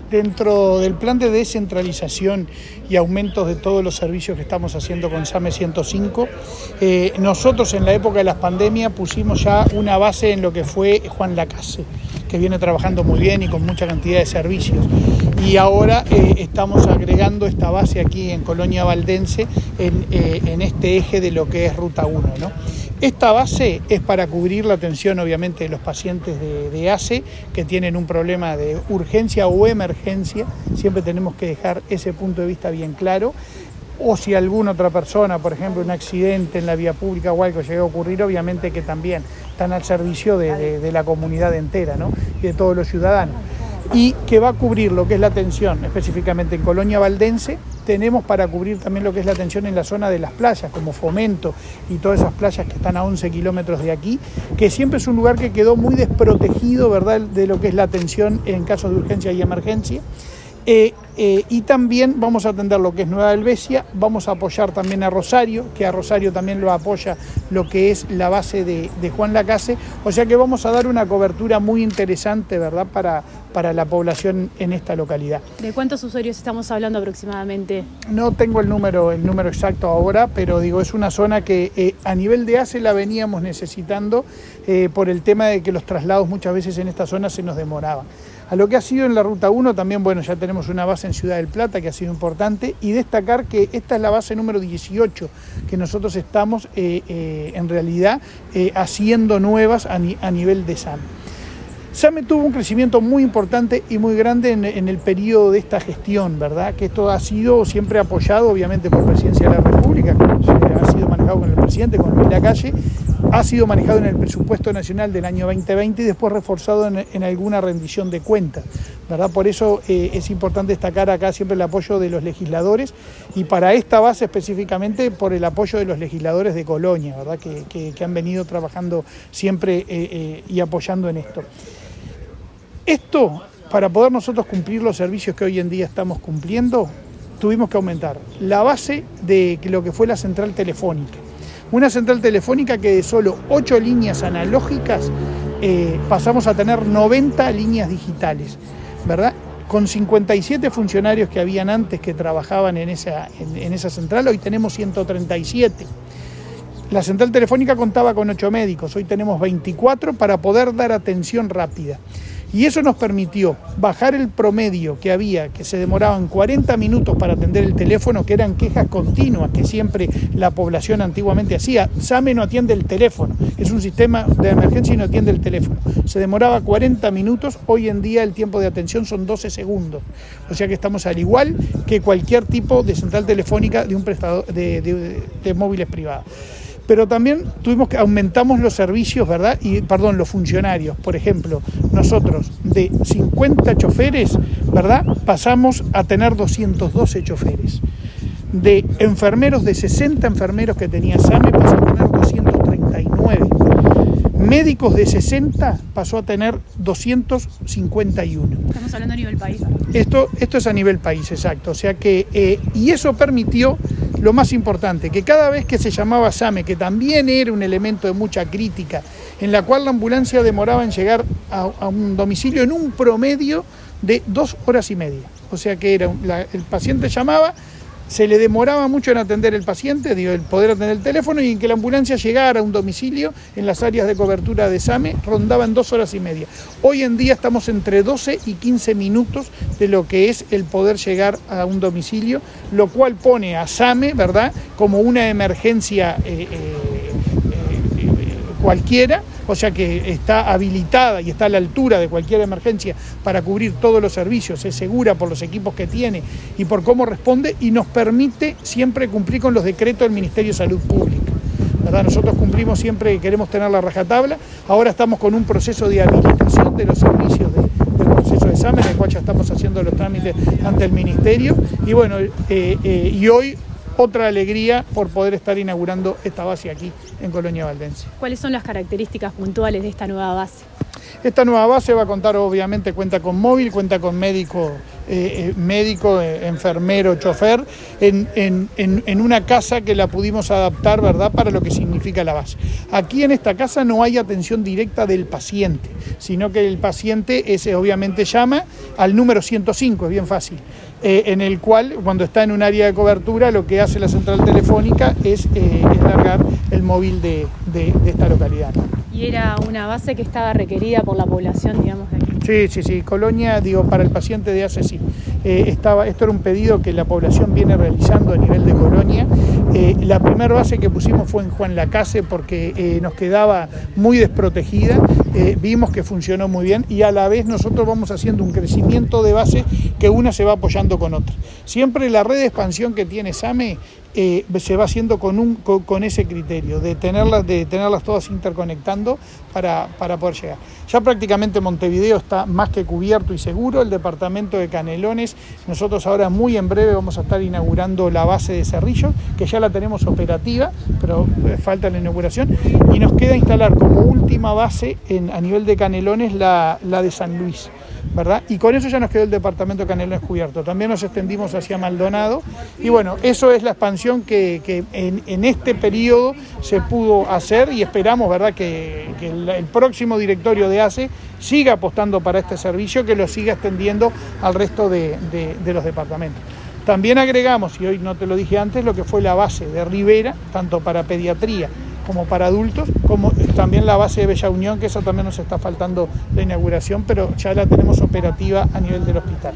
Dentro del plan de descentralización y aumentos de todos los servicios que estamos haciendo con SAME 105, nosotros en la época de las pandemias pusimos ya una base en lo que fue Juan Lacase, que viene trabajando muy bien y con mucha cantidad de servicios. Y ahora estamos agregando esta base aquí en Colonia Valdense en este eje de lo que es Ruta 1, ¿no? Esta base es para cubrir la atención, obviamente, de los pacientes de ACE que tienen un problema de urgencia o emergencia. Siempre tenemos que dejar ese punto de vista bien claro. O si alguna otra persona, por ejemplo, un accidente en la vía pública o algo llega a ocurrir, obviamente que también están al servicio de la comunidad entera, ¿no? Y de todos los ciudadanos. Y que va a cubrir lo que es la atención, específicamente en Colonia Valdense. Tenemos para cubrir también lo que es la atención en la zona de las playas, como Fomento y todas esas playas que están a 11 kilómetros de aquí, que siempre es un lugar que quedó muy desprotegido, ¿verdad?, de lo que es la atención en casos de urgencia y emergencia. Y también vamos a atender lo que es Nueva Helvecia, vamos a apoyar también a Rosario, que a Rosario también lo apoya lo que es la base de Juan Lacase, o sea que vamos a dar una cobertura muy interesante, ¿verdad?, para la población en esta localidad. ¿De cuántos usuarios estamos hablando aproximadamente? No tengo el número exacto ahora, pero digo, es una zona que a nivel de ACE la veníamos necesitando por el tema de que los traslados muchas veces en esta zona se nos demoraban. A lo que ha sido en la Ruta 1 también, bueno, ya tenemos una base en Ciudad del Plata que ha sido importante, y destacar que esta es la base número 18 que nosotros estamos en realidad haciendo nuevas a nivel de SAME. SAME tuvo un crecimiento muy importante y muy grande en el periodo de esta gestión, ¿verdad? Que esto ha sido siempre apoyado obviamente por Presidencia de la República, que ha sido manejado con el presidente, con Luis Lacalle, ha sido manejado en el presupuesto nacional del año 2020 y después reforzado en alguna rendición de cuentas, ¿verdad? Por eso es importante destacar acá siempre el apoyo de los legisladores, y para esta base específicamente por el apoyo de los legisladores de Colonia, ¿verdad? Que han venido trabajando siempre y apoyando en esto. Esto, para poder nosotros cumplir los servicios que hoy en día estamos cumpliendo, tuvimos que aumentar la base de lo que fue la central telefónica. Una central telefónica que de solo 8 líneas analógicas pasamos a tener 90 líneas digitales, ¿verdad? Con 57 funcionarios que habían antes que trabajaban en esa central, hoy tenemos 137. La central telefónica contaba con 8 médicos, hoy tenemos 24 para poder dar atención rápida. Y eso nos permitió bajar el promedio que había, que se demoraban 40 minutos para atender el teléfono, que eran quejas continuas que siempre la población antiguamente hacía. SAME no atiende el teléfono, es un sistema de emergencia y no atiende el teléfono. Se demoraba 40 minutos, hoy en día el tiempo de atención son 12 segundos. O sea que estamos al igual que cualquier tipo de central telefónica de un prestador de móviles privados. Pero también aumentamos los servicios, ¿verdad? Los funcionarios. Por ejemplo, nosotros de 50 choferes, ¿verdad?, pasamos a tener 212 choferes. De enfermeros, de 60 enfermeros que tenía SAME, pasó a tener 239. Médicos de 60 pasó a tener 251. Estamos hablando a nivel país. Esto es a nivel país, exacto. O sea que, y eso permitió lo más importante, que cada vez que se llamaba SAME, que también era un elemento de mucha crítica, en la cual la ambulancia demoraba en llegar a un domicilio en un promedio de 2 horas y media. O sea que el paciente llamaba, se le demoraba mucho en atender el paciente, el poder atender el teléfono, y en que la ambulancia llegara a un domicilio en las áreas de cobertura de SAME rondaban 2 horas y media. Hoy en día estamos entre 12 y 15 minutos de lo que es el poder llegar a un domicilio, lo cual pone a SAME, ¿verdad?, como una emergencia cualquiera, o sea que está habilitada y está a la altura de cualquier emergencia para cubrir todos los servicios, es segura por los equipos que tiene y por cómo responde, y nos permite siempre cumplir con los decretos del Ministerio de Salud Pública, ¿verdad? Nosotros cumplimos siempre, queremos tener la rajatabla. Ahora estamos con un proceso de habilitación de los servicios del proceso de SAME, en el cual ya estamos haciendo los trámites ante el Ministerio, y bueno, y hoy otra alegría por poder estar inaugurando esta base aquí en Colonia Valdense. ¿Cuáles son las características puntuales de esta nueva base? Esta nueva base va a contar, obviamente, cuenta con móvil, cuenta con médico médico, enfermero, chofer, en una casa que la pudimos adaptar, ¿verdad?, para lo que significa la base. Aquí en esta casa no hay atención directa del paciente, sino que el paciente obviamente llama al número 105, es bien fácil, en el cual, cuando está en un área de cobertura, lo que hace la central telefónica es largar el móvil de esta localidad. Y era una base que estaba requerida por la población, digamos, de aquí. Sí. Colonia, para el paciente de ACE sí. Esto era un pedido que la población viene realizando a nivel de Colonia. La primera base que pusimos fue en Juan Lacase porque nos quedaba muy desprotegida. Vimos que funcionó muy bien y a la vez nosotros vamos haciendo un crecimiento de base que una se va apoyando con otra. Siempre la red de expansión que tiene SAME se va haciendo con ese criterio, de tenerlas todas interconectando para poder llegar. Ya prácticamente Montevideo está más que cubierto y seguro, el departamento de Canelones, nosotros ahora muy en breve vamos a estar inaugurando la base de Cerrillo, que ya la tenemos operativa, pero falta la inauguración, y nos queda instalar como última base a nivel de Canelones la de San Luis, ¿verdad? Y con eso ya nos quedó el departamento de Canelones cubierto. También nos extendimos hacia Maldonado y bueno, eso es la expansión que en este periodo se pudo hacer y esperamos, ¿verdad?, que el próximo directorio de ACE siga apostando para este servicio, que lo siga extendiendo al resto de los departamentos. También agregamos, y hoy no te lo dije antes, lo que fue la base de Rivera, tanto para pediatría como para adultos, como también la base de Bella Unión, que esa también nos está faltando la inauguración, pero ya la tenemos operativa a nivel del hospital.